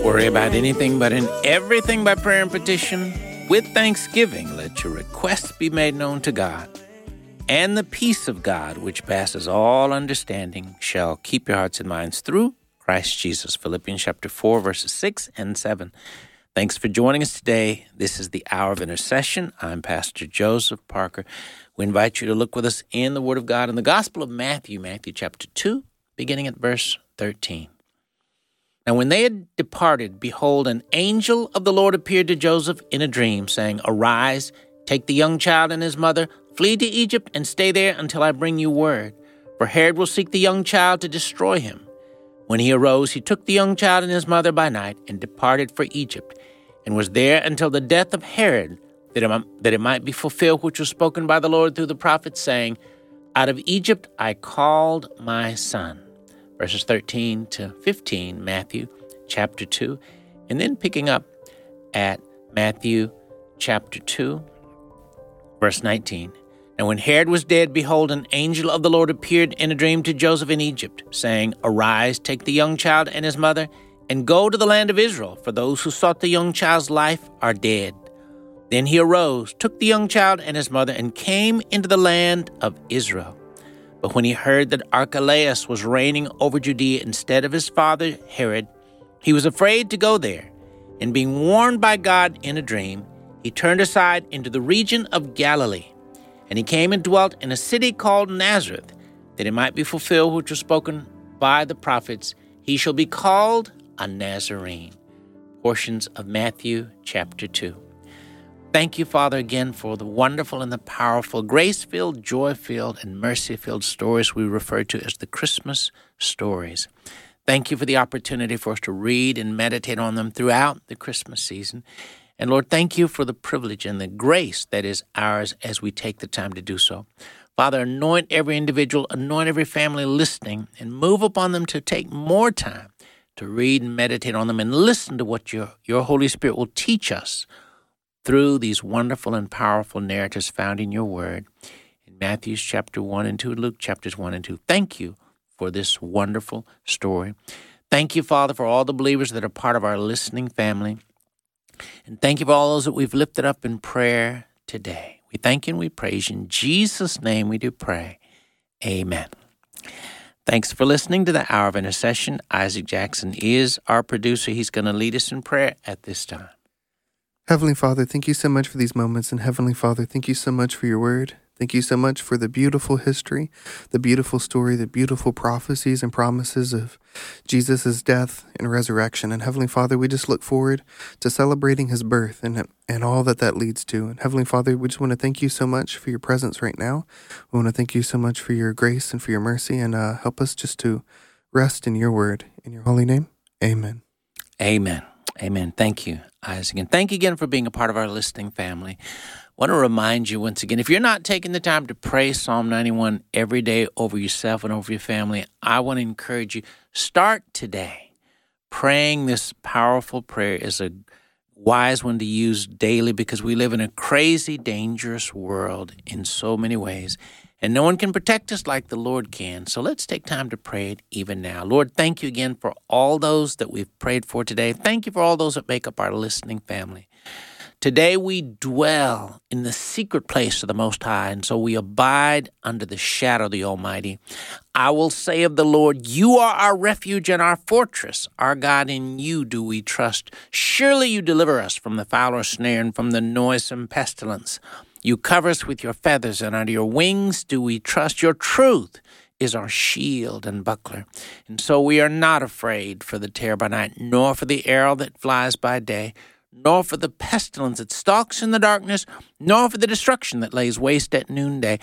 worry about anything, but in everything by prayer and petition, with thanksgiving, let your requests be made known to God. And the peace of God, which passes all understanding, shall keep your hearts and minds through Christ Jesus. Philippians chapter 4, verses 6 and 7. Thanks for joining us today. This is the Hour of Intercession. I'm Pastor Joseph Parker. We invite you to look with us in the Word of God in the Gospel of Matthew, Matthew chapter 2, beginning at verse 13. Now when they had departed, behold, an angel of the Lord appeared to Joseph in a dream, saying, Arise, take the young child and his mother, flee to Egypt, and stay there until I bring you word. For Herod will seek the young child to destroy him. When he arose, he took the young child and his mother by night and departed for Egypt, and was there until the death of Herod, that it might be fulfilled which was spoken by the Lord through the prophet, saying, Out of Egypt I called my son. Verses 13 to 15, Matthew chapter 2, and then picking up at Matthew chapter 2, verse 19. And when Herod was dead, behold, an angel of the Lord appeared in a dream to Joseph in Egypt, saying, Arise, take the young child and his mother, and go to the land of Israel, for those who sought the young child's life are dead. Then he arose, took the young child and his mother, and came into the land of Israel. But when he heard that Archelaus was reigning over Judea instead of his father Herod, he was afraid to go there. And being warned by God in a dream, he turned aside into the region of Galilee. And he came and dwelt in a city called Nazareth, that it might be fulfilled which was spoken by the prophets, He shall be called a Nazarene. Portions of Matthew chapter 2. Thank you, Father, again for the wonderful and the powerful, grace-filled, joy-filled, and mercy-filled stories we refer to as the Christmas stories. Thank you for the opportunity for us to read and meditate on them throughout the Christmas season. And Lord, thank you for the privilege and the grace that is ours as we take the time to do so. Father, anoint every individual, anoint every family listening, and move upon them to take more time to read and meditate on them and listen to what your Holy Spirit will teach us through these wonderful and powerful narratives found in your word in Matthew chapter 1 and 2, Luke chapters 1 and 2. Thank you for this wonderful story. Thank you, Father, for all the believers that are part of our listening family. And thank you for all those that we've lifted up in prayer today. We thank you and we praise you. In Jesus' name we do pray. Amen. Thanks for listening to the Hour of Intercession. Isaac Jackson is our producer. He's going to lead us in prayer at this time. Heavenly Father, thank you so much for these moments. And Heavenly Father, thank you so much for your word. Thank you so much for the beautiful history, the beautiful story, the beautiful prophecies and promises of Jesus' death and resurrection. And Heavenly Father, we just look forward to celebrating his birth and all that leads to. And Heavenly Father, we just want to thank you so much for your presence right now. We want to thank you so much for your grace and for your mercy, and help us just to rest in your word. In your holy name, amen. Amen. Amen. Thank you, Isaac. And thank you again for being a part of our listening family. I want to remind you once again, if you're not taking the time to pray Psalm 91 every day over yourself and over your family, I want to encourage you, start today. Praying this powerful prayer is a wise one to use daily because we live in a crazy, dangerous world in so many ways. And no one can protect us like the Lord can. So let's take time to pray it even now. Lord, thank you again for all those that we've prayed for today. Thank you for all those that make up our listening family. Today we dwell in the secret place of the Most High, and so we abide under the shadow of the Almighty. I will say of the Lord, you are our refuge and our fortress. Our God, in you do we trust. Surely you deliver us from the fowler's snare and from the noisome pestilence. You cover us with your feathers, and under your wings do we trust. Your truth is our shield and buckler. And so we are not afraid for the terror by night, nor for the arrow that flies by day, nor for the pestilence that stalks in the darkness, nor for the destruction that lays waste at noonday.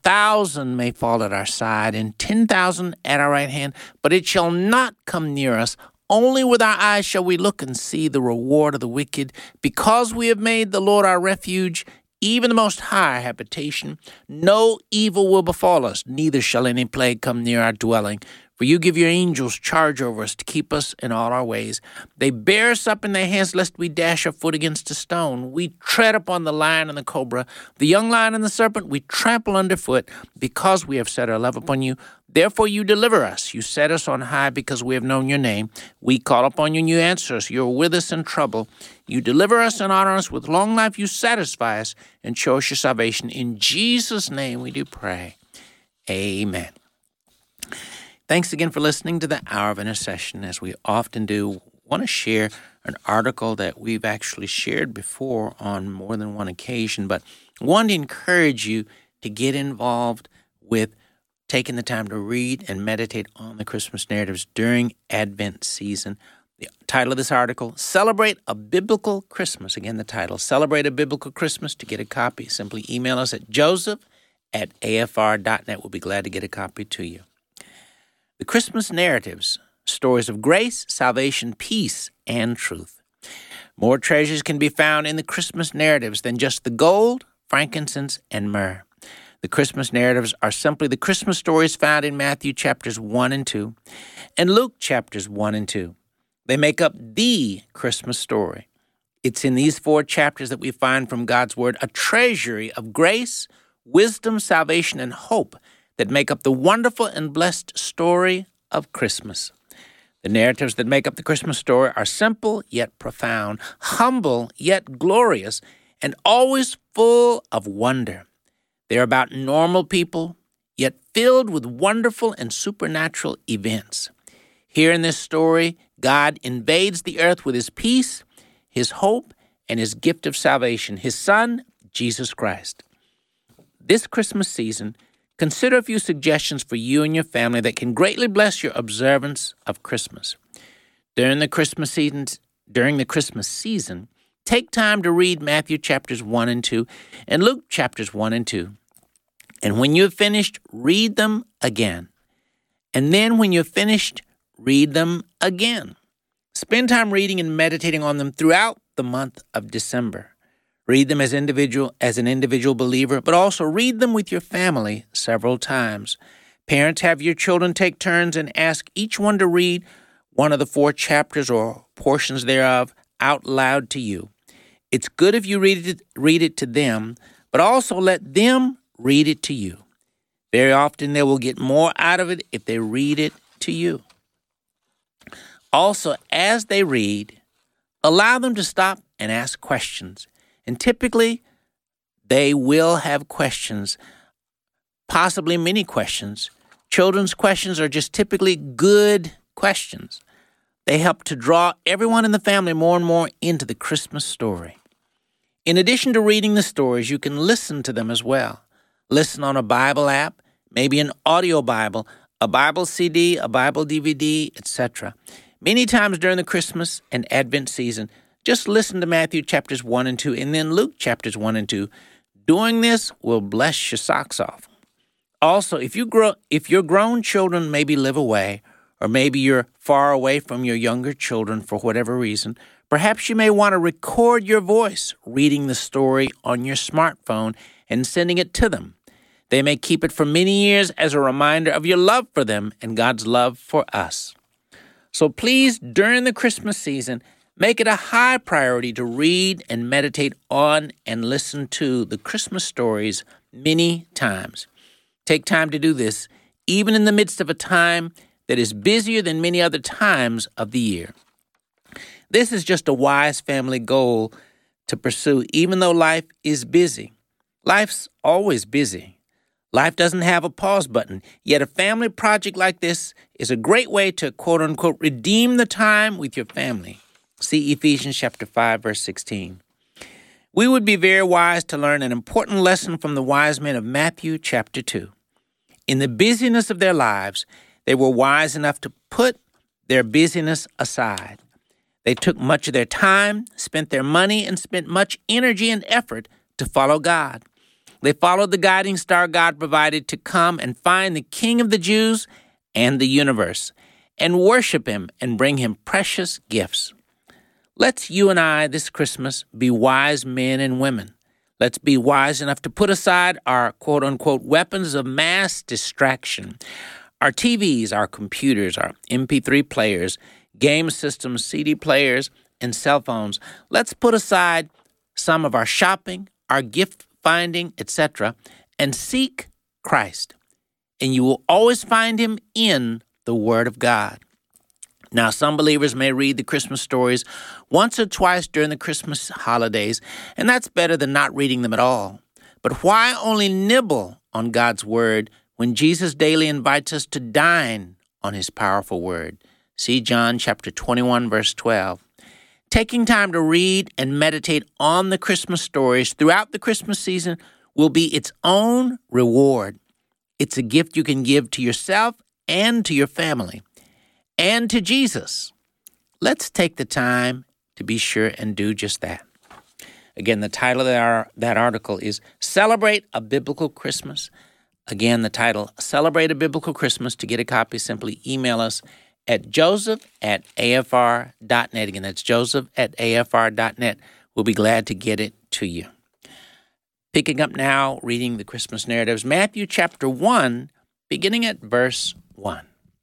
1,000 may fall at our side, and 10,000 at our right hand, but it shall not come near us. Only with our eyes shall we look and see the reward of the wicked. Because we have made the Lord our refuge, even the Most High habitation, no evil will befall us, neither shall any plague come near our dwelling. For you give your angels charge over us to keep us in all our ways. They bear us up in their hands, lest we dash our foot against a stone. We tread upon the lion and the cobra, the young lion and the serpent we trample underfoot, because we have set our love upon you. Therefore you deliver us. You set us on high because we have known your name. We call upon you and you answer us. You are with us in trouble. You deliver us and honor us with long life. You satisfy us and show us your salvation. In Jesus' name we do pray. Amen. Thanks again for listening to the Hour of Intercession. As we often do, want to share an article that we've actually shared before on more than one occasion, but want to encourage you to get involved with taking the time to read and meditate on the Christmas narratives during Advent season. The title of this article, Celebrate a Biblical Christmas. Again, the title, Celebrate a Biblical Christmas. To get a copy, simply email us at joseph@afr.net. We'll be glad to get a copy to you. The Christmas narratives, stories of grace, salvation, peace, and truth. More treasures can be found in the Christmas narratives than just the gold, frankincense, and myrrh. The Christmas narratives are simply the Christmas stories found in Matthew chapters 1 and 2 and Luke chapters 1 and 2. They make up the Christmas story. It's in these 4 chapters that we find from God's Word a treasury of grace, wisdom, salvation, and hope that make up the wonderful and blessed story of Christmas. The narratives that make up the Christmas story are simple yet profound, humble yet glorious, and always full of wonder. They're about normal people, yet filled with wonderful and supernatural events. Here in this story, God invades the earth with his peace, his hope, and his gift of salvation, his Son, Jesus Christ. This Christmas season, consider a few suggestions for you and your family that can greatly bless your observance of Christmas. During the Christmas season, take time to read Matthew chapters 1 and 2 and Luke chapters 1 and 2. And when you've finished, read them again. And then when you're finished, read them again. Spend time reading and meditating on them throughout the month of December. Read them as an individual believer, but also read them with your family several times. Parents, have your children take turns and ask each one to read one of the 4 chapters or portions thereof out loud to you. It's good if you read it to them, but also let them read it to you. Very often they will get more out of it if they read it to you. Also, as they read, allow them to stop and ask questions. And typically, they will have questions, possibly many questions. Children's questions are just typically good questions. They help to draw everyone in the family more and more into the Christmas story. In addition to reading the stories, you can listen to them as well. Listen on a Bible app, maybe an audio Bible, a Bible CD, a Bible DVD, etc. Many times during the Christmas and Advent season, just listen to Matthew chapters 1 and 2 and then Luke chapters 1 and 2. Doing this will bless your socks off. Also, if your grown children maybe live away, or maybe you're far away from your younger children for whatever reason, perhaps you may want to record your voice reading the story on your smartphone and sending it to them. They may keep it for many years as a reminder of your love for them and God's love for us. So please, during the Christmas season, make it a high priority to read and meditate on and listen to the Christmas stories many times. Take time to do this, even in the midst of a time that is busier than many other times of the year. This is just a wise family goal to pursue, even though life is busy. Life's always busy. Life doesn't have a pause button, yet a family project like this is a great way to, quote-unquote, redeem the time with your family. See Ephesians chapter 5, verse 16. We would be very wise to learn an important lesson from the wise men of Matthew chapter 2. In the busyness of their lives, they were wise enough to put their busyness aside. They took much of their time, spent their money, and spent much energy and effort to follow God. They followed the guiding star God provided to come and find the King of the Jews and the universe, and worship him and bring him precious gifts. Let's you and I this Christmas be wise men and women. Let's be wise enough to put aside our quote-unquote weapons of mass distraction, Our TVs, our computers, our MP3 players, game systems, CD players, and cell phones. Let's put aside some of our shopping, our gift finding, etc., and seek Christ. And you will always find him in the Word of God. Now, some believers may read the Christmas stories once or twice during the Christmas holidays, and that's better than not reading them at all. But why only nibble on God's Word when Jesus daily invites us to dine on his powerful Word? See John chapter 21, verse 12. Taking time to read and meditate on the Christmas stories throughout the Christmas season will be its own reward. It's a gift you can give to yourself and to your family and to Jesus. Let's take the time to be sure and do just that. Again, the title of that article is Celebrate a Biblical Christmas. Again, the title, Celebrate a Biblical Christmas. To get a copy, simply email us at joseph@afr.net. Again, that's joseph@afr.net. We'll be glad to get it to you. Picking up now, reading the Christmas narratives, Matthew chapter 1, beginning at verse 1.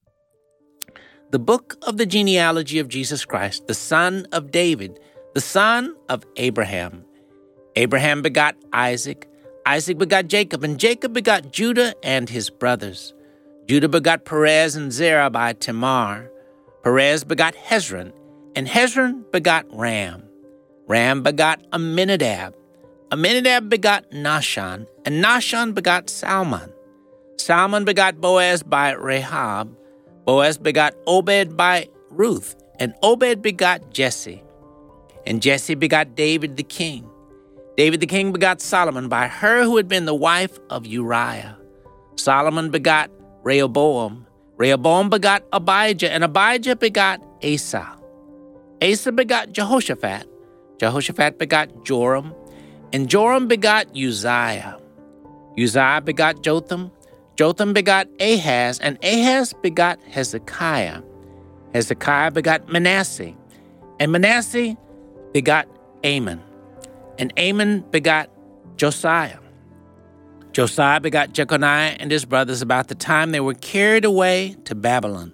The book of the genealogy of Jesus Christ, the son of David, the son of Abraham. Abraham begot Isaac. Isaac begot Jacob, and Jacob begot Judah and his brothers. Judah begot Perez and Zerah by Tamar. Perez begot Hezron, and Hezron begot Ram. Ram begot Amminadab. Amminadab begot Nahshon, and Nahshon begot Salmon. Salmon begot Boaz by Rahab. Boaz begot Obed by Ruth, and Obed begot Jesse. And Jesse begot David the king. David the king begot Solomon by her who had been the wife of Uriah. Solomon begot Rehoboam. Rehoboam begot Abijah, and Abijah begot Asa. Asa begot Jehoshaphat. Jehoshaphat begot Joram, and Joram begot Uzziah. Uzziah begot Jotham. Jotham begot Ahaz, and Ahaz begot Hezekiah. Hezekiah begot Manasseh, and Manasseh begot Amon, and Amon begot Josiah. Josiah begot Jeconiah and his brothers about the time they were carried away to Babylon.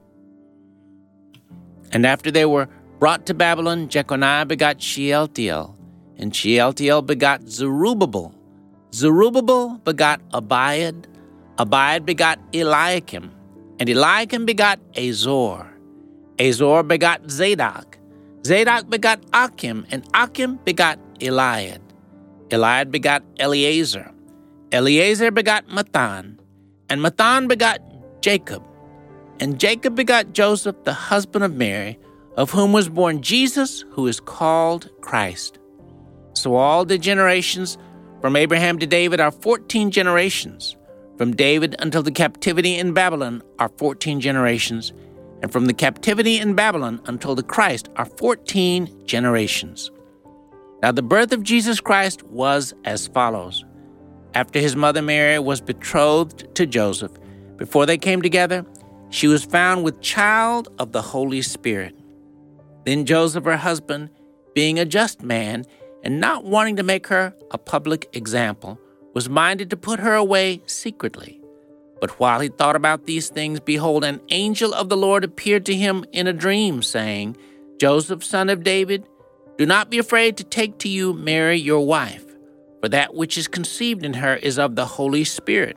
And after they were brought to Babylon, Jeconiah begot Shealtiel, and Shealtiel begot Zerubbabel. Zerubbabel begot Abiad. Abiad begot Eliakim, and Eliakim begot Azor. Azor begot Zadok. Zadok begot Achim, and Achim begot Eliad. Eliad begot Eleazar. Eleazar begot Mathan, and Mathan begot Jacob. And Jacob begot Joseph, the husband of Mary, of whom was born Jesus, who is called Christ. So all the generations from Abraham to David are 14 generations. From David until the captivity in Babylon are 14 generations. And from the captivity in Babylon until the Christ are 14 generations. Now the birth of Jesus Christ was as follows. After his mother Mary was betrothed to Joseph, before they came together, she was found with child of the Holy Spirit. Then Joseph, her husband, being a just man and not wanting to make her a public example, was minded to put her away secretly. But while he thought about these things, behold, an angel of the Lord appeared to him in a dream, saying, Joseph, son of David, do not be afraid to take to you Mary, your wife, for that which is conceived in her is of the Holy Spirit.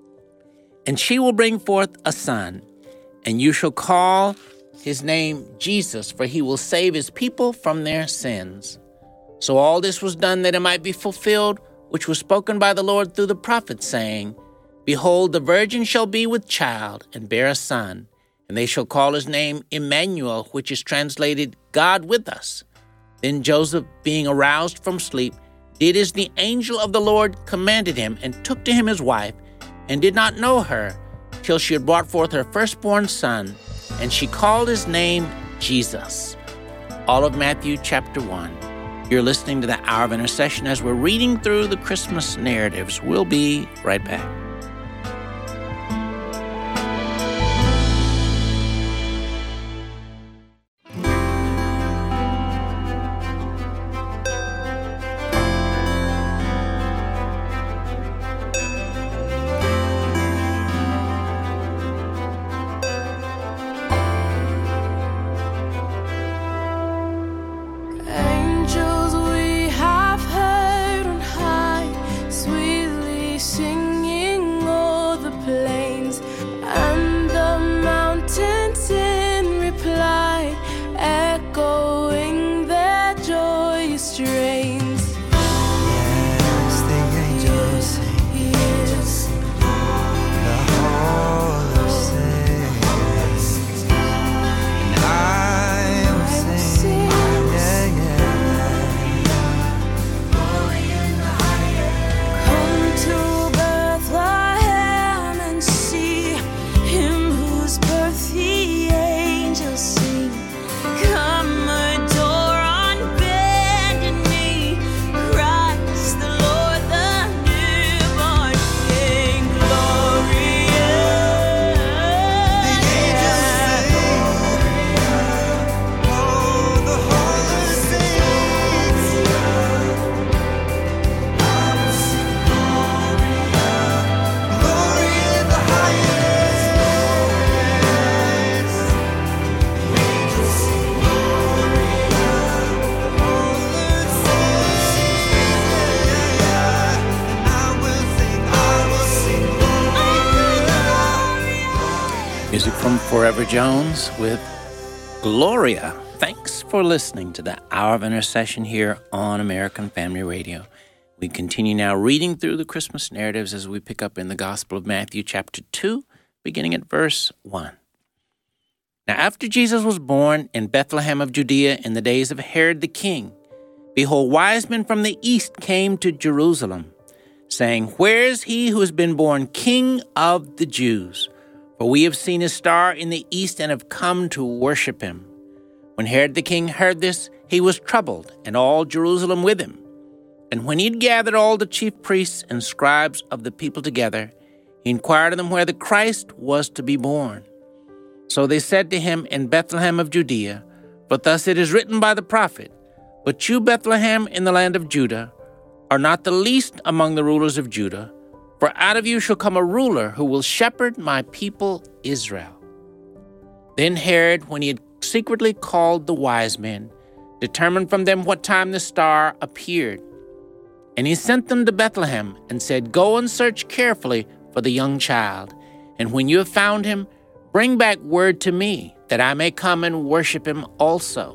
And she will bring forth a son, and you shall call his name Jesus, for he will save his people from their sins. So all this was done that it might be fulfilled, which was spoken by the Lord through the prophet, saying, Behold, the virgin shall be with child, and bear a son, and they shall call his name Emmanuel, which is translated, God with us. Then Joseph, being aroused from sleep, did as the angel of the Lord commanded him, and took to him his wife, and did not know her, till she had brought forth her firstborn son, and she called his name Jesus. All of Matthew chapter 1. You're listening to the Hour of Intercession as we're reading through the Christmas narratives. We'll be right back. Forever Jones with Gloria. Thanks for listening to the Hour of Intercession here on American Family Radio. We continue now reading through the Christmas narratives as we pick up in the Gospel of Matthew chapter 2, beginning at verse 1. Now after Jesus was born in Bethlehem of Judea in the days of Herod the king, behold, wise men from the east came to Jerusalem, saying, Where is he who has been born King of the Jews? For we have seen his star in the east and have come to worship him. When Herod the king heard this, he was troubled, and all Jerusalem with him. And when he had gathered all the chief priests and scribes of the people together, he inquired of them where the Christ was to be born. So they said to him, In Bethlehem of Judea, for thus it is written by the prophet, But you, Bethlehem, in the land of Judah, are not the least among the rulers of Judah, for out of you shall come a ruler who will shepherd my people Israel. Then Herod, when he had secretly called the wise men, determined from them what time the star appeared. And he sent them to Bethlehem and said, Go and search carefully for the young child, and when you have found him, bring back word to me, that I may come and worship him also.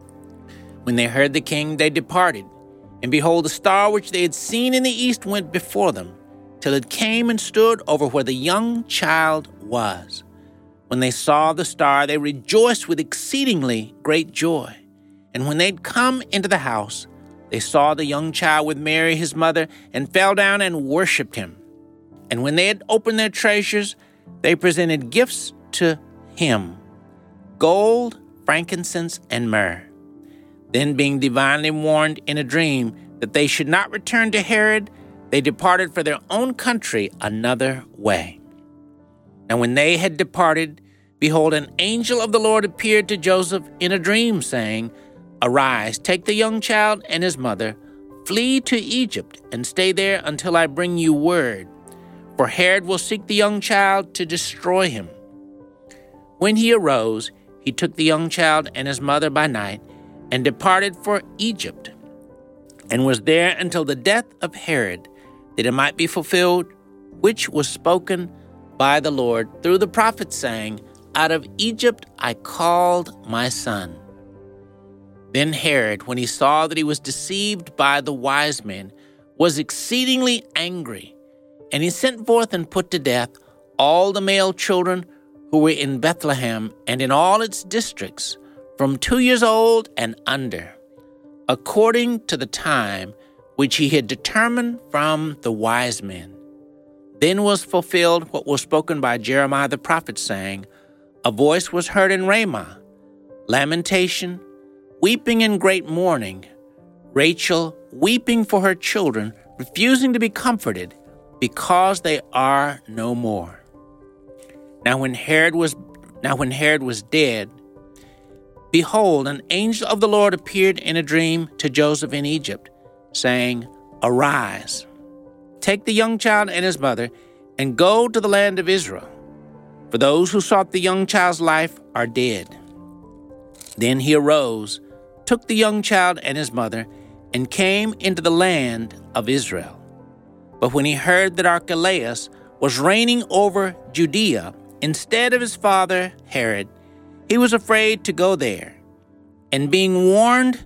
When they heard the king, they departed, and behold, the star which they had seen in the east went before them, till it came and stood over where the young child was. When they saw the star, they rejoiced with exceedingly great joy. And when they had come into the house, they saw the young child with Mary his mother, and fell down and worshipped him. And when they had opened their treasures, they presented gifts to him, gold, frankincense, and myrrh. Then, being divinely warned in a dream that they should not return to Herod, they departed for their own country another way. Now when they had departed, behold, an angel of the Lord appeared to Joseph in a dream, saying, Arise, take the young child and his mother, flee to Egypt, and stay there until I bring you word. For Herod will seek the young child to destroy him. When he arose, he took the young child and his mother by night, and departed for Egypt, and was there until the death of Herod, that it might be fulfilled, which was spoken by the Lord through the prophet, saying, Out of Egypt I called my son. Then Herod, when he saw that he was deceived by the wise men, was exceedingly angry, and he sent forth and put to death all the male children who were in Bethlehem and in all its districts, from 2 years old and under, according to the time which he had determined from the wise men. Then was fulfilled what was spoken by Jeremiah the prophet, saying, A voice was heard in Ramah, lamentation, weeping and great mourning, Rachel weeping for her children, refusing to be comforted, because they are no more. Now when Herod was dead, behold, an angel of the Lord appeared in a dream to Joseph in Egypt, saying, Arise, take the young child and his mother, and go to the land of Israel, for those who sought the young child's life are dead. Then he arose, took the young child and his mother, and came into the land of Israel. But when he heard that Archelaus was reigning over Judea instead of his father Herod, he was afraid to go there. And being warned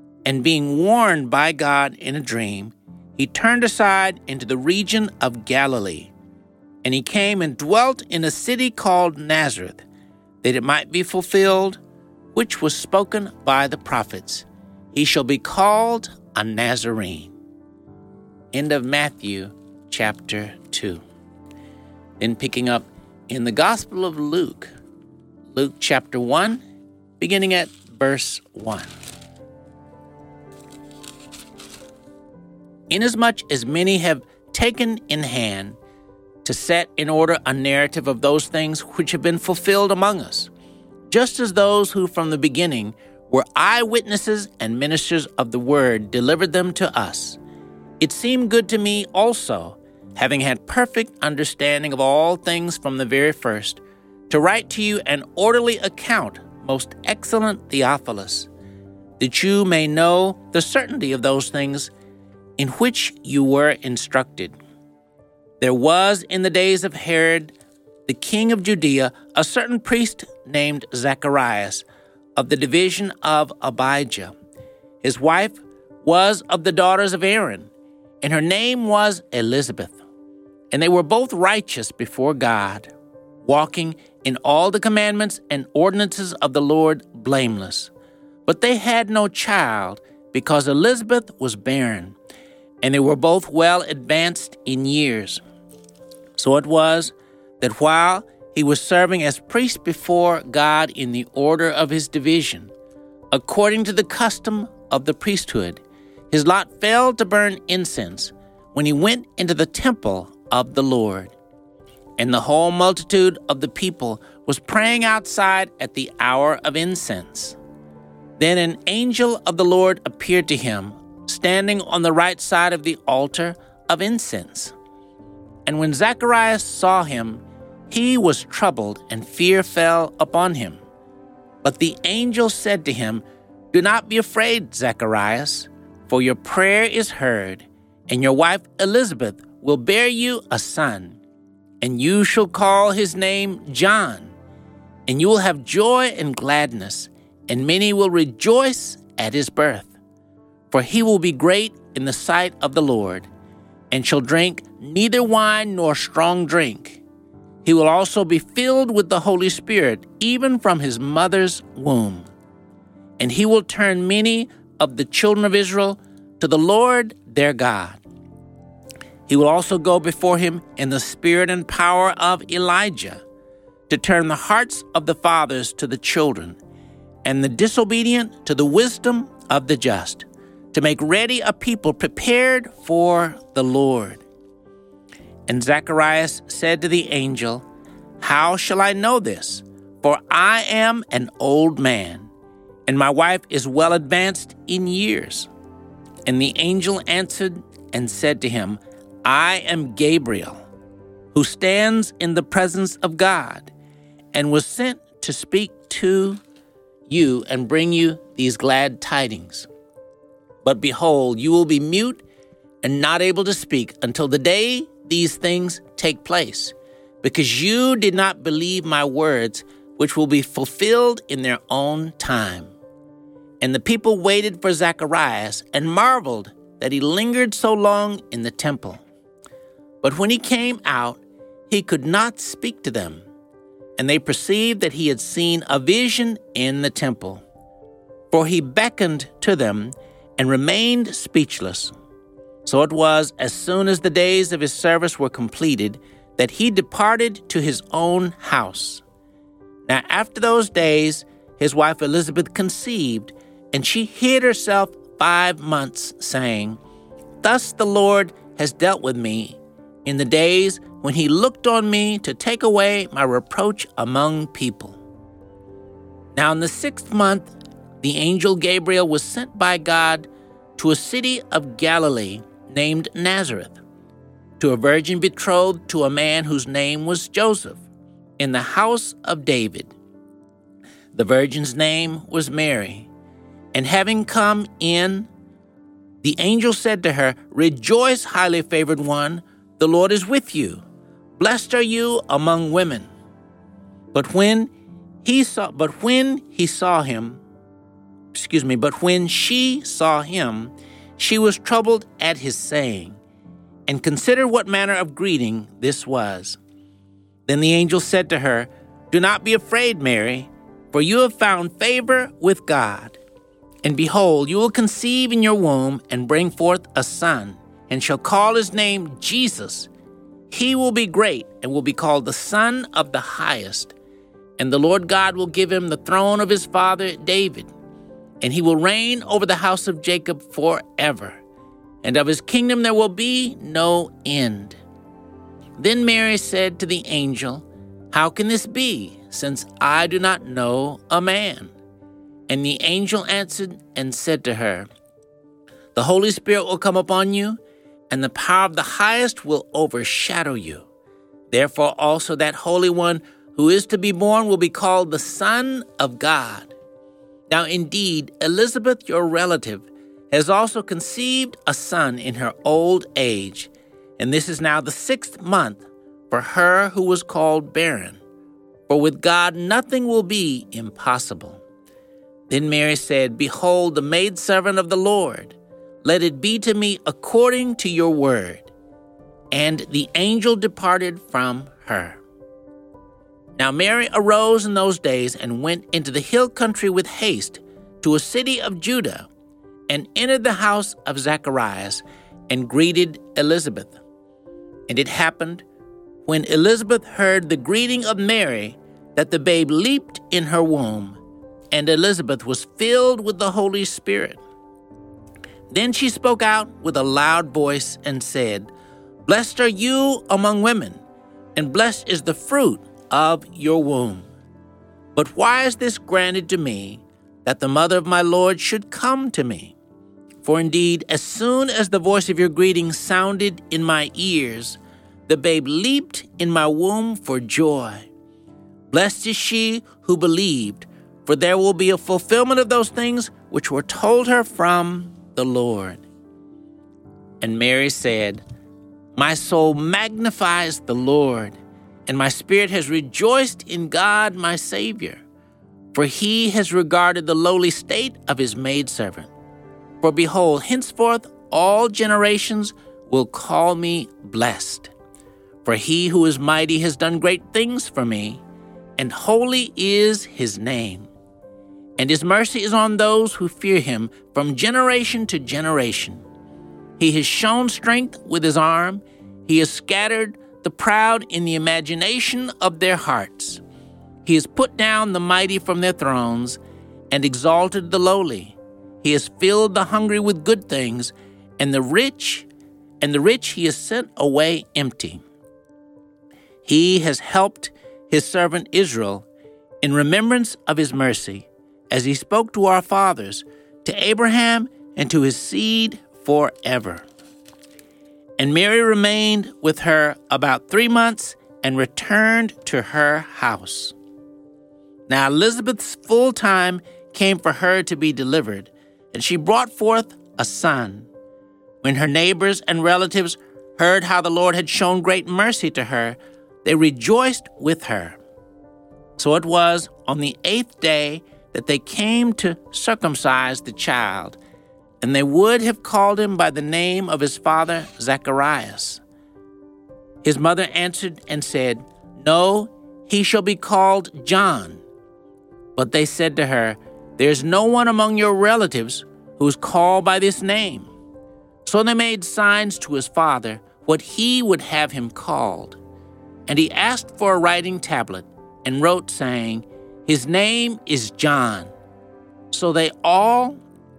by God in a dream, he turned aside into the region of Galilee. And he came and dwelt in a city called Nazareth, that it might be fulfilled, which was spoken by the prophets, He shall be called a Nazarene. End of Matthew chapter 2. Then picking up in the Gospel of Luke, Luke chapter 1, beginning at verse 1. Inasmuch as many have taken in hand to set in order a narrative of those things which have been fulfilled among us, just as those who from the beginning were eyewitnesses and ministers of the word delivered them to us, it seemed good to me also, having had perfect understanding of all things from the very first, to write to you an orderly account, most excellent Theophilus, that you may know the certainty of those things in which you were instructed. There was in the days of Herod the king of Judea, a certain priest named Zacharias, of the division of Abijah. His wife was of the daughters of Aaron, and her name was Elizabeth. And they were both righteous before God, walking in all the commandments and ordinances of the Lord blameless. But they had no child, because Elizabeth was barren, and they were both well advanced in years. So it was that while he was serving as priest before God in the order of his division, according to the custom of the priesthood, his lot fell to burn incense when he went into the temple of the Lord. And the whole multitude of the people was praying outside at the hour of incense. Then an angel of the Lord appeared to him, standing on the right side of the altar of incense. And when Zacharias saw him, he was troubled, and fear fell upon him. But the angel said to him, "Do not be afraid, Zacharias, for your prayer is heard, and your wife Elizabeth will bear you a son, and you shall call his name John. And you will have joy and gladness, and many will rejoice at his birth. For he will be great in the sight of the Lord, and shall drink neither wine nor strong drink. He will also be filled with the Holy Spirit, even from his mother's womb. And he will turn many of the children of Israel to the Lord their God. He will also go before him in the spirit and power of Elijah, to turn the hearts of the fathers to the children, and the disobedient to the wisdom of the just, to make ready a people prepared for the Lord." And Zacharias said to the angel, "How shall I know this? For I am an old man, and my wife is well advanced in years." And the angel answered and said to him, "I am Gabriel, who stands in the presence of God, and was sent to speak to you and bring you these glad tidings. But behold, you will be mute and not able to speak until the day these things take place, because you did not believe my words, which will be fulfilled in their own time." And the people waited for Zacharias and marveled that he lingered so long in the temple. But when he came out, he could not speak to them, and they perceived that he had seen a vision in the temple. For he beckoned to them and remained speechless. So it was, as soon as the days of his service were completed, that he departed to his own house. Now after those days, his wife Elizabeth conceived, and she hid herself 5 months, saying, "Thus the Lord has dealt with me in the days when he looked on me to take away my reproach among people." Now in the 6th month, the angel Gabriel was sent by God to a city of Galilee named Nazareth, to a virgin betrothed to a man whose name was Joseph, in the house of David. The virgin's name was Mary. And having come in, the angel said to her, "Rejoice, highly favored one, the Lord is with you. Blessed are you among women." But when she saw him, she was troubled at his saying, and considered what manner of greeting this was. Then the angel said to her, "Do not be afraid, Mary, for you have found favor with God. And behold, you will conceive in your womb and bring forth a son, and shall call his name Jesus. He will be great and will be called the Son of the Highest. And the Lord God will give him the throne of his father David, and he will reign over the house of Jacob forever, and of his kingdom there will be no end." Then Mary said to the angel, "How can this be, since I do not know a man?" And the angel answered and said to her, "The Holy Spirit will come upon you, and the power of the Highest will overshadow you. Therefore also that Holy One who is to be born will be called the Son of God. Now indeed, Elizabeth, your relative, has also conceived a son in her old age, and this is now the 6th month for her who was called barren, for with God nothing will be impossible." Then Mary said, "Behold, the maidservant of the Lord, let it be to me according to your word." And the angel departed from her. Now Mary arose in those days and went into the hill country with haste to a city of Judah, and entered the house of Zacharias, and greeted Elizabeth. And it happened, when Elizabeth heard the greeting of Mary, that the babe leaped in her womb, and Elizabeth was filled with the Holy Spirit. Then she spoke out with a loud voice and said, "Blessed are you among women, and blessed is the fruit of your womb. But why is this granted to me, that the mother of my Lord should come to me? For indeed, as soon as the voice of your greeting sounded in my ears, the babe leaped in my womb for joy. Blessed is she who believed, for there will be a fulfillment of those things which were told her from the Lord." And Mary said, "My soul magnifies the Lord, and my spirit has rejoiced in God my Savior, for he has regarded the lowly state of his maidservant. For behold, henceforth all generations will call me blessed. For he who is mighty has done great things for me, and holy is his name. And his mercy is on those who fear him from generation to generation. He has shown strength with his arm. He has scattered the proud in the imagination of their hearts. He has put down the mighty from their thrones and exalted the lowly. He has filled the hungry with good things, and the rich he has sent away empty. He has helped his servant Israel in remembrance of his mercy, as he spoke to our fathers, to Abraham and to his seed forever." And Mary remained with her about 3 months and returned to her house. Now Elizabeth's full time came for her to be delivered, and she brought forth a son. When her neighbors and relatives heard how the Lord had shown great mercy to her, they rejoiced with her. So it was on the 8th day that they came to circumcise the child, and they would have called him by the name of his father Zacharias. His mother answered and said, "No, he shall be called John." But they said to her, "There is no one among your relatives who is called by this name." So they made signs to his father what he would have him called. And he asked for a writing tablet and wrote, saying, "His name is John." So they all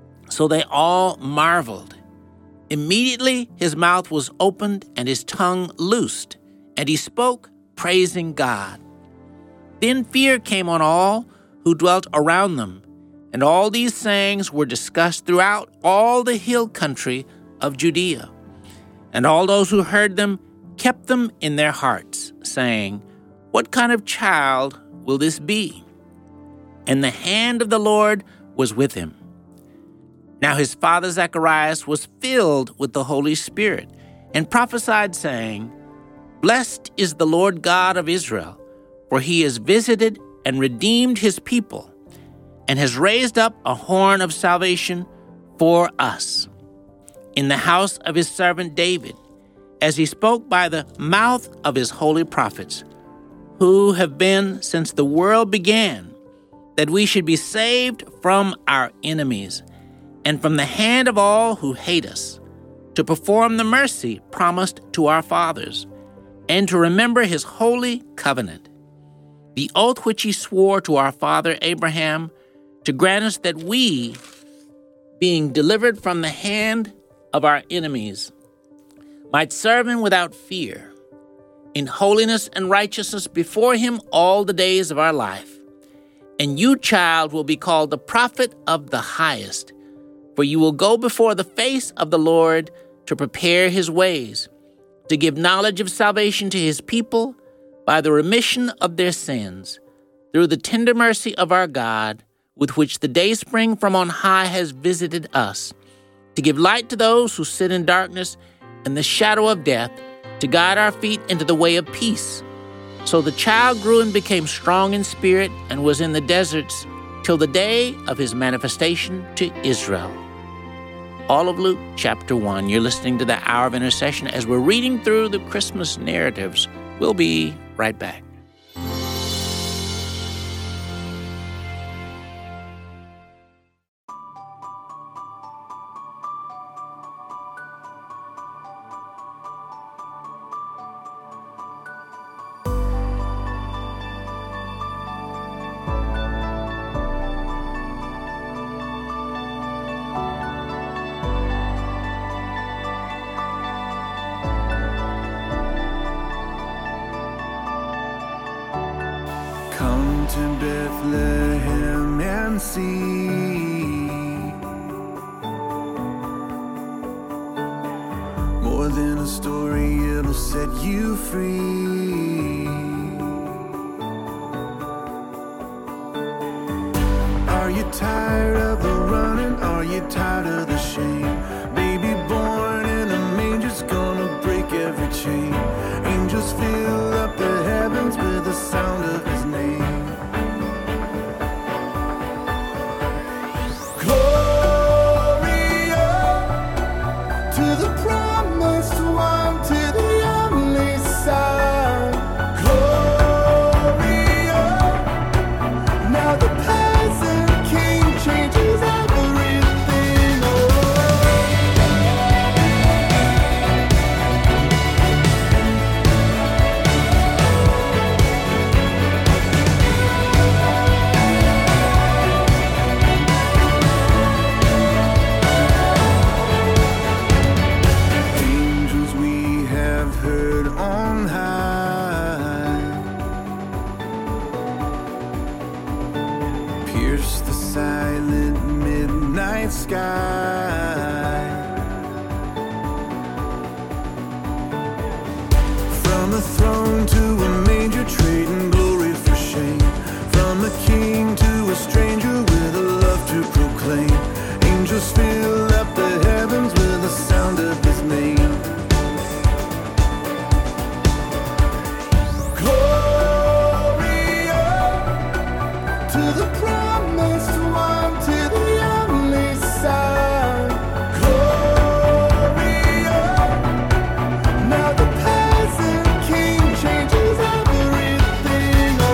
marveled. Immediately his mouth was opened and his tongue loosed, and he spoke, praising God. Then fear came on all who dwelt around them, and all these sayings were discussed throughout all the hill country of Judea. And all those who heard them kept them in their hearts, saying, "What kind of child will this be?" And the hand of the Lord was with him. Now his father Zacharias was filled with the Holy Spirit, and prophesied, saying, "Blessed is the Lord God of Israel, for he has visited and redeemed his people, and has raised up a horn of salvation for us in the house of his servant David, as he spoke by the mouth of his holy prophets, who have been since the world began, that we should be saved from our enemies and from the hand of all who hate us, to perform the mercy promised to our fathers, and to remember his holy covenant, the oath which he swore to our father Abraham, to grant us that we, being delivered from the hand of our enemies, might serve him without fear, in holiness and righteousness before him all the days of our life. And you, child, will be called the prophet of the highest, for you will go before the face of the Lord to prepare his ways, to give knowledge of salvation to his people by the remission of their sins, through the tender mercy of our God, with which the dayspring from on high has visited us, to give light to those who sit in darkness and the shadow of death, to guide our feet into the way of peace. So the child grew and became strong in spirit and was in the deserts till the day of his manifestation to Israel. All of Luke chapter 1. You're listening to the Hour of Intercession as we're reading through the Christmas narratives. We'll be right back. Come to Bethlehem and see more than a story, it'll set you free. Are you tired of the running? Are you tired of the shame? Baby born in a manger's gonna break every chain. Angels fill up the heavens with the sound of his name. Gloria to the promised one, to the only Son. Gloria, now the peasant king changes everything. Oh. Angels we have heard on high pierce the silent midnight sky. From a throne to a manger, trading glory for shame. From a king to a stranger with a love to proclaim. Angels fill up the heavens with the sound of his name. Gloria to the promised one, to the only Son. Gloria, now the peasant king changes everything. Oh.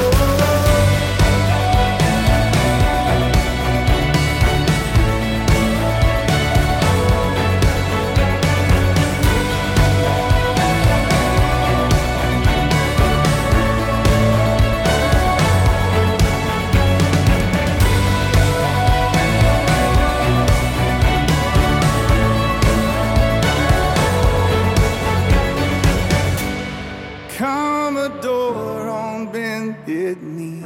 Come adore on bended knee,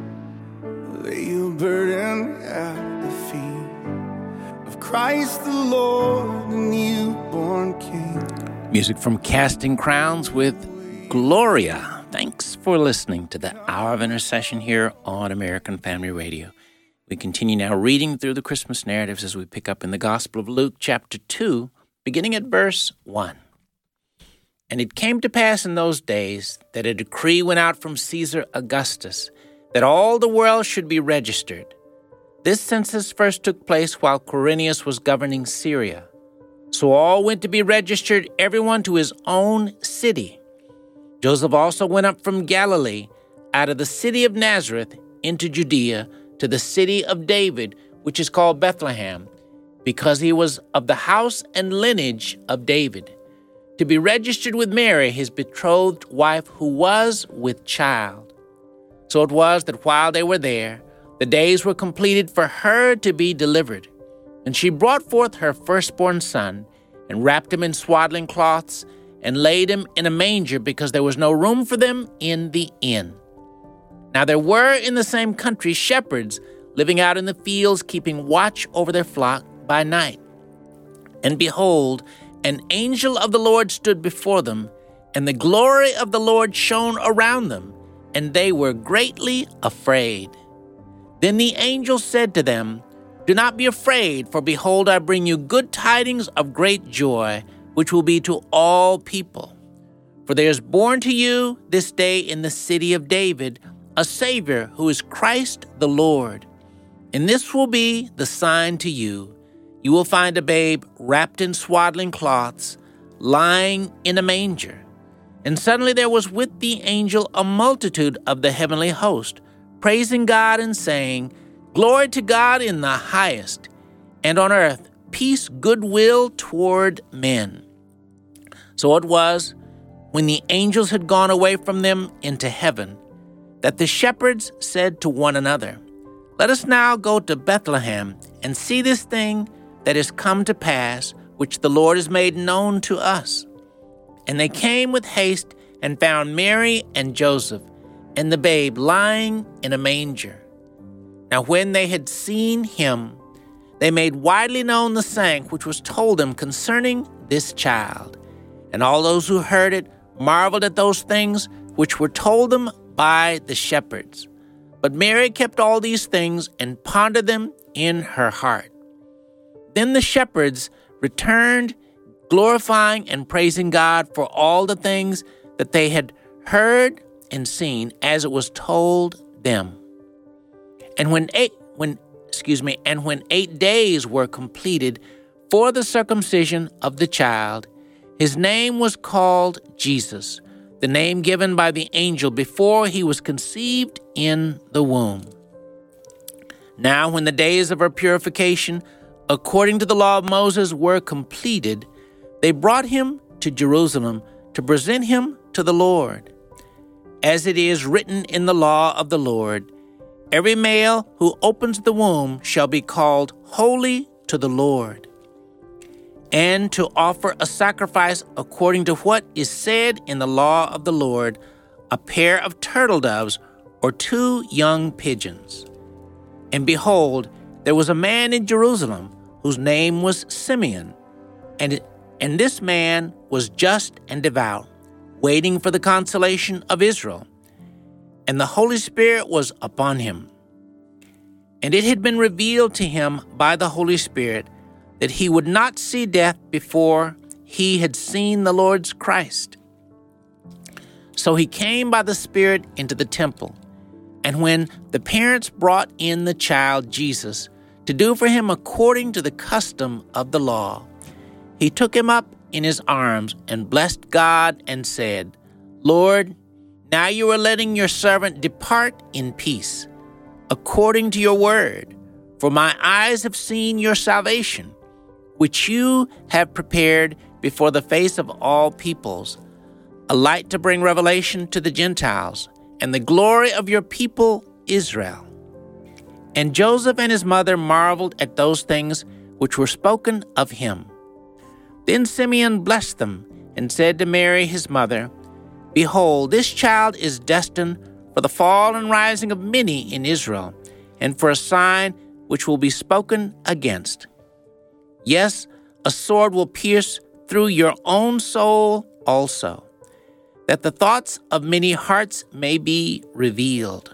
lay your burden at the feet of Christ the Lord, the newborn King. Music from Casting Crowns with Gloria. Thanks for listening to the Hour of Intercession here on American Family Radio. We continue now reading through the Christmas narratives as we pick up in the Gospel of Luke chapter 2, beginning at verse 1. And it came to pass in those days that a decree went out from Caesar Augustus that all the world should be registered. This census first took place while Quirinius was governing Syria. So all went to be registered, everyone to his own city. Joseph also went up from Galilee, out of the city of Nazareth, into Judea, to the city of David, which is called Bethlehem, because he was of the house and lineage of David, to be registered with Mary, his betrothed wife, who was with child. So it was that while they were there, the days were completed for her to be delivered. And she brought forth her firstborn son, and wrapped him in swaddling cloths, and laid him in a manger, because there was no room for them in the inn. Now there were in the same country shepherds living out in the fields, keeping watch over their flock by night. And behold, an angel of the Lord stood before them, and the glory of the Lord shone around them, and they were greatly afraid. Then the angel said to them, Do not be afraid, for behold, I bring you good tidings of great joy, which will be to all people. For there is born to you this day in the city of David a Savior who is Christ the Lord. And this will be the sign to you. You will find a babe wrapped in swaddling cloths, lying in a manger." And suddenly there was with the angel a multitude of the heavenly host, praising God and saying, "Glory to God in the highest, and on earth peace, goodwill toward men." So it was, when the angels had gone away from them into heaven, that the shepherds said to one another, "Let us now go to Bethlehem and see this thing that is come to pass, which the Lord has made known to us." And they came with haste and found Mary and Joseph and the babe lying in a manger. Now when they had seen him, they made widely known the saying which was told them concerning this child. And all those who heard it marveled at those things which were told them by the shepherds. But Mary kept all these things and pondered them in her heart. Then the shepherds returned, glorifying and praising God for all the things that they had heard and seen as it was told them. And when 8 days were completed for the circumcision of the child, his name was called Jesus, the name given by the angel before he was conceived in the womb. Now when the days of her purification, according to the law of Moses, were completed, they brought him to Jerusalem to present him to the Lord. As it is written in the law of the Lord, "Every male who opens the womb shall be called holy to the Lord," and to offer a sacrifice according to what is said in the law of the Lord, a pair of turtle doves or 2 young pigeons. And behold, there was a man in Jerusalem whose name was Simeon, and this man was just and devout, waiting for the consolation of Israel. And the Holy Spirit was upon him. And it had been revealed to him by the Holy Spirit that he would not see death before he had seen the Lord's Christ. So he came by the Spirit into the temple. And when the parents brought in the child Jesus to do for him according to the custom of the law, he took him up in his arms and blessed God and said, "Lord, now you are letting your servant depart in peace, according to your word. For my eyes have seen your salvation, which you have prepared before the face of all peoples, a light to bring revelation to the Gentiles, and the glory of your people Israel." And Joseph and his mother marveled at those things which were spoken of him. Then Simeon blessed them and said to Mary his mother, "Behold, this child is destined for the fall and rising of many in Israel, and for a sign which will be spoken against. Yes, a sword will pierce through your own soul also, that the thoughts of many hearts may be revealed."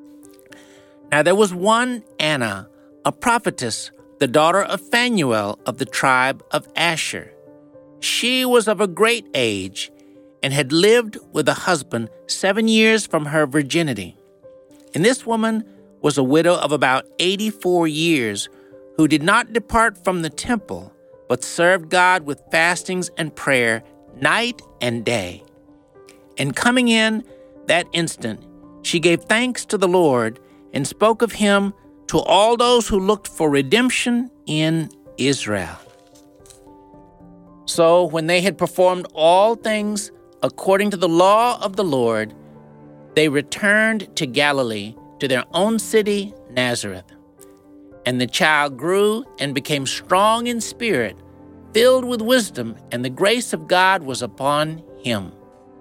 Now there was one Anna, a prophetess, the daughter of Phanuel of the tribe of Asher. She was of a great age, and had lived with a husband 7 years from her virginity. And this woman was a widow of about 84 years, who did not depart from the temple, but served God with fastings and prayer night and day. And coming in that instant, she gave thanks to the Lord and spoke of him to all those who looked for redemption in Israel. So when they had performed all things according to the law of the Lord, they returned to Galilee, to their own city, Nazareth. And the child grew and became strong in spirit, filled with wisdom, and the grace of God was upon him.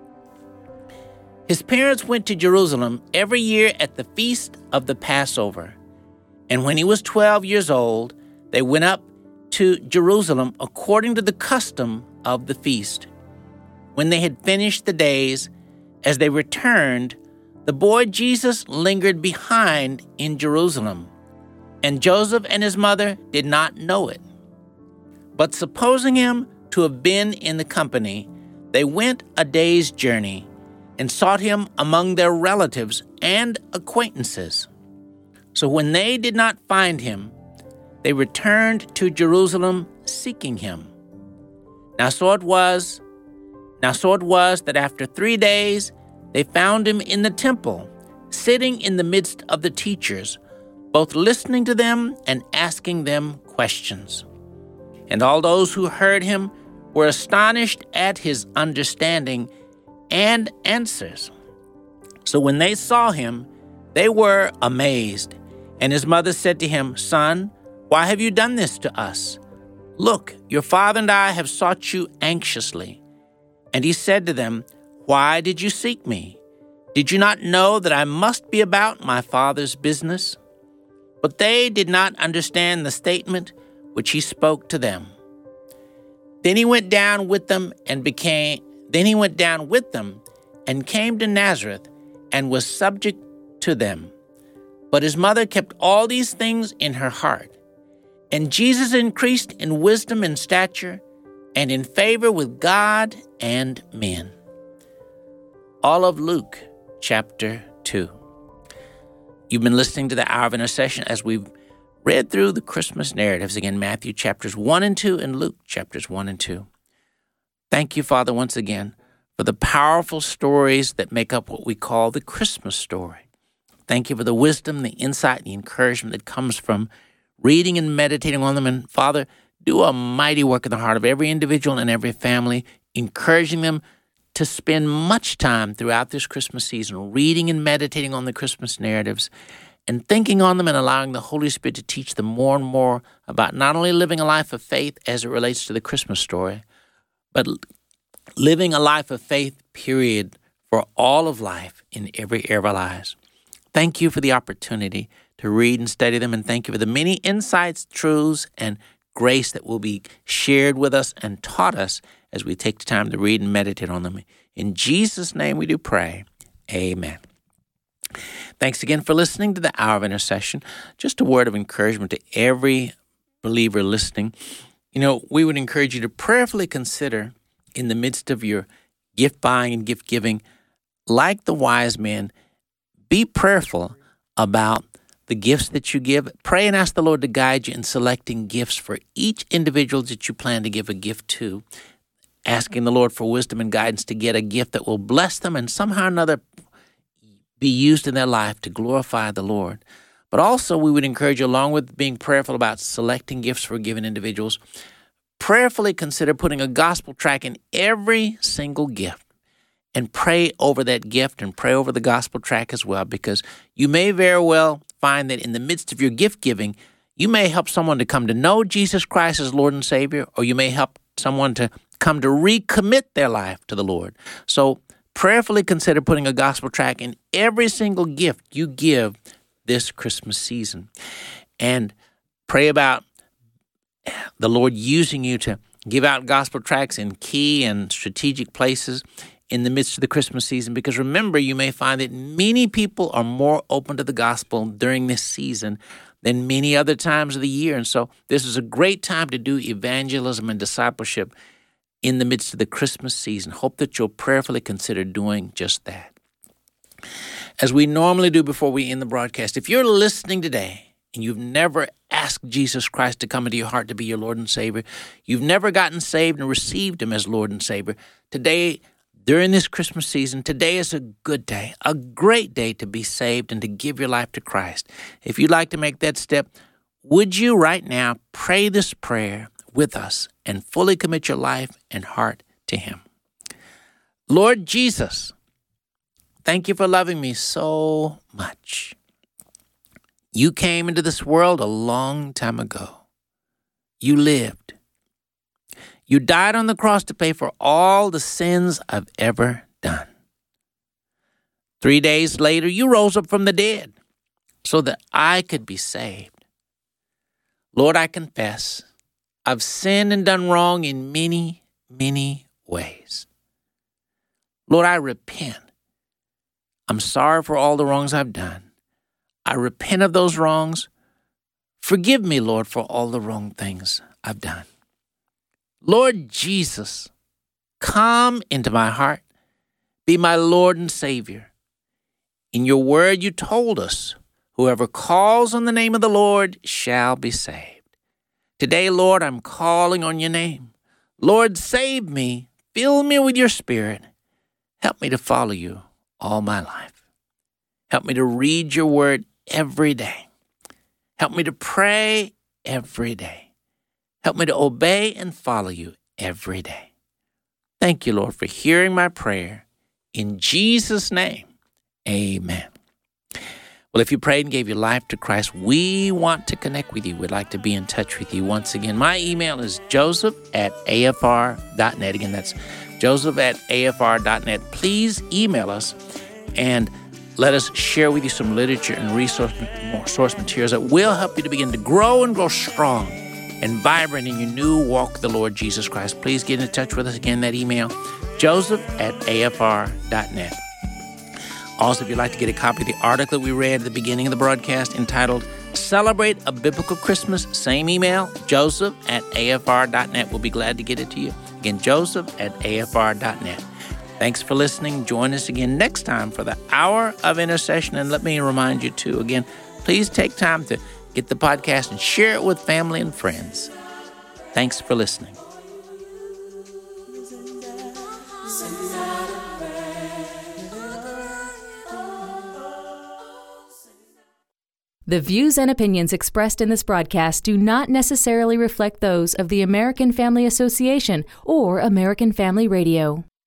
His parents went to Jerusalem every year at the feast of the Passover. And when he was 12 years old, they went up to Jerusalem according to the custom of the feast. When they had finished the days, as they returned, the boy Jesus lingered behind in Jerusalem, and Joseph and his mother did not know it. But supposing him to have been in the company, they went a day's journey and sought him among their relatives and acquaintances. So when they did not find him, they returned to Jerusalem seeking him. Now so it was that after 3 days they found him in the temple, sitting in the midst of the teachers, both listening to them and asking them questions. And all those who heard him were astonished at his understanding and answers. So when they saw him, they were amazed. And his mother said to him, "Son, why have you done this to us? Look, your father and I have sought you anxiously." And he said to them, "Why did you seek me? Did you not know that I must be about my father's business?" But they did not understand the statement which he spoke to them. Then he went down with them and came to Nazareth and was subject to them. But his mother kept all these things in her heart. And Jesus increased in wisdom and stature and in favor with God and men. All of Luke chapter 2. You've been listening to the Hour of Intercession as we've read through the Christmas narratives. Again, Matthew chapters 1 and 2 and Luke chapters 1 and 2. Thank you, Father, once again for the powerful stories that make up what we call the Christmas story. Thank you for the wisdom, the insight, the encouragement that comes from reading and meditating on them. And Father, do a mighty work in the heart of every individual and every family, encouraging them to spend much time throughout this Christmas season reading and meditating on the Christmas narratives and thinking on them and allowing the Holy Spirit to teach them more and more about not only living a life of faith as it relates to the Christmas story, but living a life of faith, period, for all of life in every area of our lives. Thank you for the opportunity to read and study them, and thank you for the many insights, truths, and grace that will be shared with us and taught us as we take the time to read and meditate on them. In Jesus' name we do pray. Amen. Thanks again for listening to the Hour of Intercession. Just a word of encouragement to every believer listening. We would encourage you to prayerfully consider in the midst of your gift buying and gift giving, like the wise men, be prayerful about the gifts that you give. Pray and ask the Lord to guide you in selecting gifts for each individual that you plan to give a gift to, asking the Lord for wisdom and guidance to get a gift that will bless them and somehow or another be used in their life to glorify the Lord. But also we would encourage you, along with being prayerful about selecting gifts for given individuals, prayerfully consider putting a gospel tract in every single gift and pray over that gift and pray over the gospel tract as well, because you may very well find that in the midst of your gift giving, you may help someone to come to know Jesus Christ as Lord and Savior, or you may help someone to come to recommit their life to the Lord. So prayerfully consider putting a gospel tract in every single gift you give this Christmas season. And pray about the Lord using you to give out gospel tracts in key and strategic places in the midst of the Christmas season. Because remember, you may find that many people are more open to the gospel during this season than many other times of the year. And so this is a great time to do evangelism and discipleship in the midst of the Christmas season. Hope that you'll prayerfully consider doing just that. As we normally do before we end the broadcast, if you're listening today and you've never asked Jesus Christ to come into your heart to be your Lord and Savior, you've never gotten saved and received Him as Lord and Savior, today, during this Christmas season, today is a good day, a great day to be saved and to give your life to Christ. If you'd like to make that step, would you right now pray this prayer with us and fully commit your life and heart to Him? Lord Jesus, thank you for loving me so much. You came into this world a long time ago. You lived. You died on the cross to pay for all the sins I've ever done. 3 days later, you rose up from the dead so that I could be saved. Lord, I confess I've sinned and done wrong in many, many ways. Lord, I repent. I'm sorry for all the wrongs I've done. I repent of those wrongs. Forgive me, Lord, for all the wrong things I've done. Lord Jesus, Come into my heart. Be my Lord and Savior. In your word you told us, whoever calls on the name of the Lord shall be saved. Today, Lord, I'm calling on your name. Lord, save me. Fill me with your Spirit. Help me to follow you all my life. Help me to read your word every day. Help me to pray every day. Help me to obey and follow you every day. Thank you, Lord, for hearing my prayer. In Jesus' name, amen. Well, if you prayed and gave your life to Christ, we want to connect with you. We'd like to be in touch with you. Once again, my email is joseph@afr.net. Again, that's joseph@afr.net. Please email us and let us share with you some literature and resource materials that will help you to begin to grow and grow strong and vibrant in your new walk with the Lord Jesus Christ. Please get in touch with us. Again, that email, joseph@afr.net. Also, if you'd like to get a copy of the article that we read at the beginning of the broadcast entitled Celebrate a Biblical Christmas, same email, joseph@afr.net. We'll be glad to get it to you. Again, joseph@afr.net. Thanks for listening. Join us again next time for the Hour of Intercession. And let me remind you, too, again, please take time to get the podcast and share it with family and friends. Thanks for listening. The views and opinions expressed in this broadcast do not necessarily reflect those of the American Family Association or American Family Radio.